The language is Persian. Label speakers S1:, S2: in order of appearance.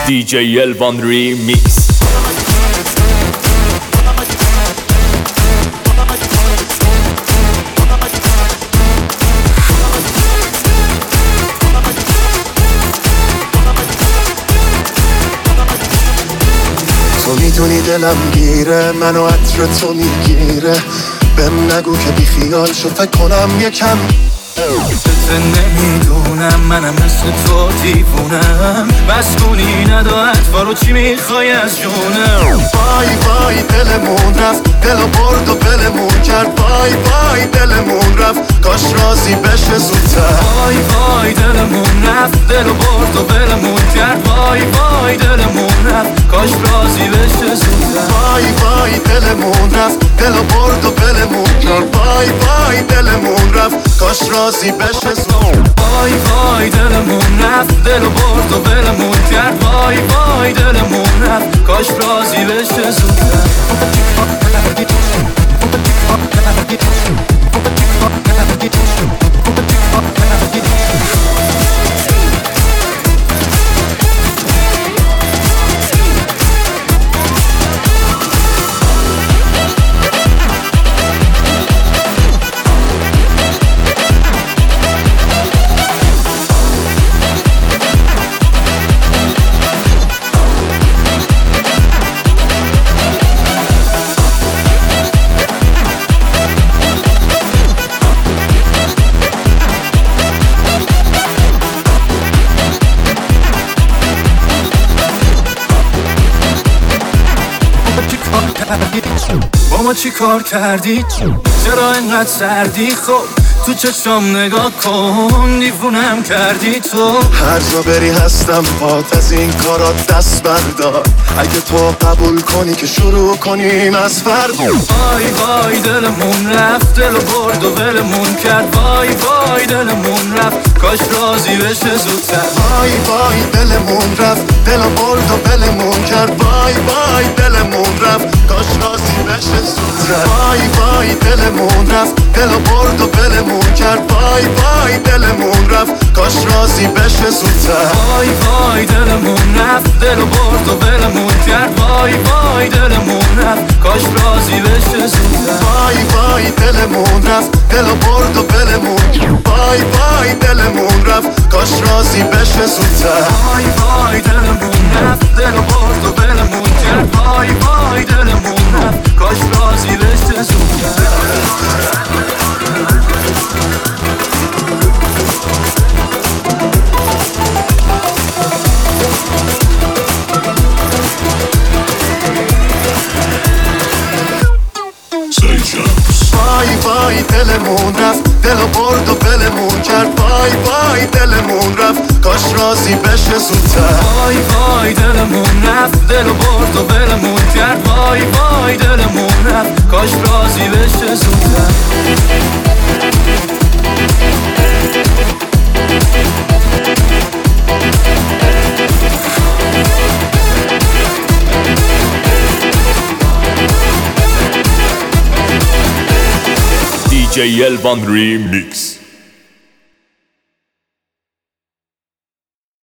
S1: DJ Elvan Remix.
S2: تو میدونی دلم گیره، منو عطر تو میگیره. بهم نگو که بی خیال شو، فکر کنم یکم
S3: نمیدونم منم مثل تو دیوونم. بس کنی ندا اطفارو چی میخوای از جونم.
S2: وای وای دلمون رفت، دلو برد و بلمون کرد. وای وای دلمون رفت، کاش راضی بشه زودتر.
S3: وای وای دلمون رفت، دلو برد و بلمون کرد. وای وای دلمون رفت، کاش راضی بشه زودتر.
S2: وای وای دلمون رفت، دلو برد و بلمون کرد. وای وای دلمون رفت، کاش راضی بشه زودتر.
S3: وای وای دلمون رفت، دلو برد و بلمون کرد. وای وای دلمون رفت، کاش راضی بشه زودتر. با ما چی کار کردی؟ چرا اینقدر سردی؟ خب تو چشم نگاه کن، دیوونم کردی تو.
S2: هر جا بری هستم بات، از این کارات دست بردار. اگه تو قبول کنی که شروع کنیم از فردا.
S3: وای وای دلمون رفت، دلو برد و ولمون کرد. وای وای دلمون رفت، کاش راضی بشه زودتر.
S2: وای وای دلمون رفت، دلو برد و ولمون کرد. وای وای دلمون رفت، کاش راضی بشه زودتر. وای وای دلمون رفت، دلو برد و ولمون کرد. وای وای دلمون رفت، کاش راضی بشه زودتر.
S3: وای وای دلمون رفت، دلو برد و ولمون کرد. وای وای دلمون رفت، کاش راضی بشه زودتر.
S2: وای وای دلمون رفت، دلو برد و ولمون کرد. وای وای دلمون رفت، کاش راضی بشه زودتر.
S3: وای وای دلمون رفت، دلو برد و ولمون کرد. وای وای دلمون رفت، کاش راضی بشه زودتر.
S2: وای وای دلمون رفت، دلو برد و ولمون کرد. وای وای دلمون رفت، کاش راضی بشه زودتر.
S3: وای وای دلمون رفت، دلو برد و ولمون کرد. وای وای دلمون رفت، کاش راضی بشه زودتر.
S1: DJ Elvan Remix.